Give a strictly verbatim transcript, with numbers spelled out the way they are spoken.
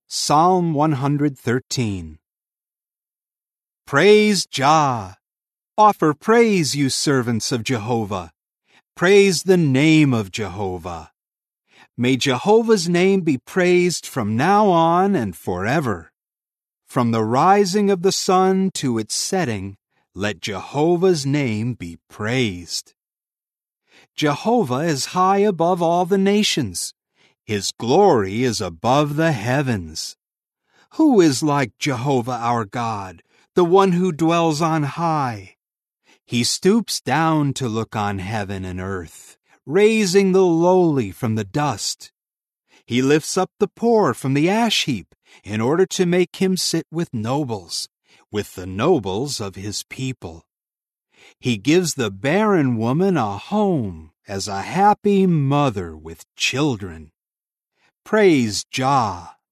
Psalm one hundred thirteen. Praise Jah! Offer praise, you servants of Jehovah. Praise the name of Jehovah. May Jehovah's name be praised from now on and forever. From the rising of the sun to its setting, let Jehovah's name be praised. Jehovah is high above all the nations. His glory is above the heavens. Who is like Jehovah our God, the one who dwells on high? He stoops down to look on heaven and earth, raising the lowly from the dust. He lifts up the poor from the ash heap in order to make him sit with nobles, with the nobles of his people. He gives the barren woman a home as a happy mother with children. Praise Jah!